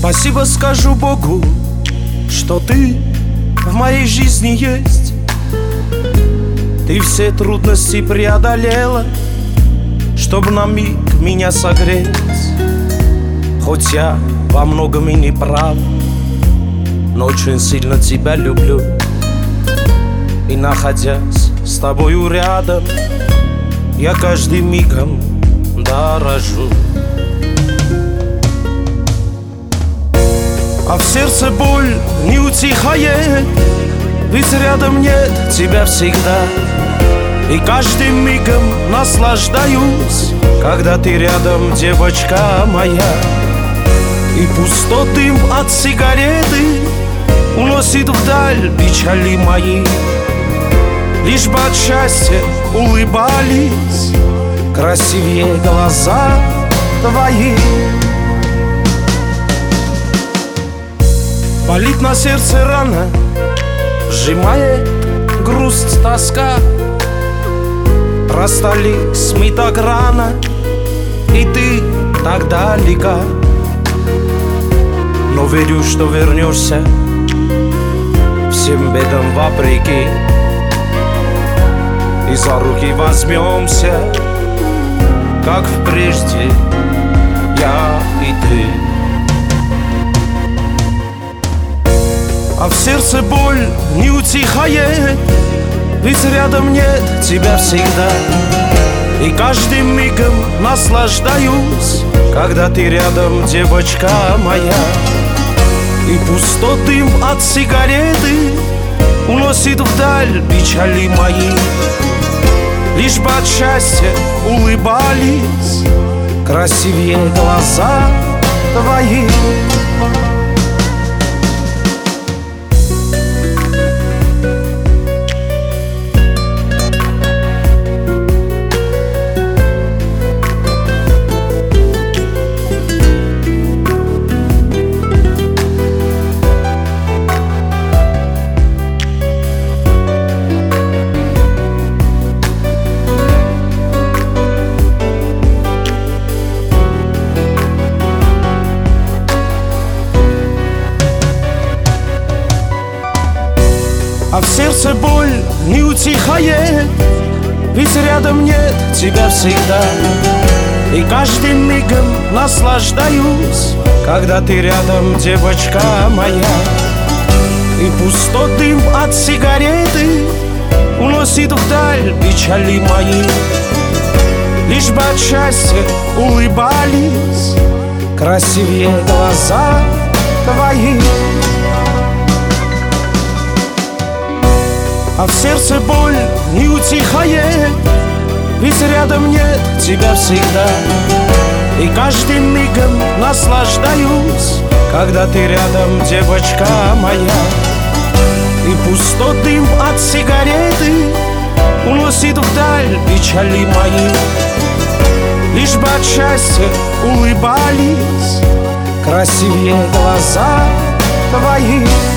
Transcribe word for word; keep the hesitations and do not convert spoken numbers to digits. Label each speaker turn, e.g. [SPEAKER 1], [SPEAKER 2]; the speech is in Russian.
[SPEAKER 1] Спасибо скажу Богу, что ты в моей жизни есть. Ты все трудности преодолела, чтоб на миг меня согреть. Хоть я во многом и не прав, но очень сильно тебя люблю. И находясь с тобою рядом, я каждым мигом дорожу. А в сердце боль не утихает, ведь рядом нет тебя всегда. И каждым мигом наслаждаюсь, когда ты рядом, девочка моя. И пустой дым от сигареты уносит вдаль печали мои. Лишь бы от счастья улыбались красивее глаза твои. Болит на сердце рана, сжимает грусть, тоска. Расстались мы так рано, и ты так далека. Но верю, что вернешься всем бедам вопреки. И за руки возьмемся, как прежде, я и ты. А в сердце боль не утихает, ведь рядом нет тебя всегда. И каждым мигом наслаждаюсь, когда ты рядом, девочка моя. И пустой дым от сигареты уносит вдаль печали мои. Лишь бы от счастья улыбались красивее глаза твои. А в сердце боль не утихает, ведь рядом нет тебя всегда. И каждым мигом наслаждаюсь, когда ты рядом, девочка моя. И пустой дым от сигареты уносит вдаль печали мои. Лишь бы от счастья улыбались красивее глаза твои. А в сердце боль не утихает, ведь рядом нет тебя всегда. И каждым мигом наслаждаюсь, когда ты рядом, девочка моя. И пустой дым от сигареты уносит вдаль печали мои. Лишь бы от счастья улыбались красивее глаза твои.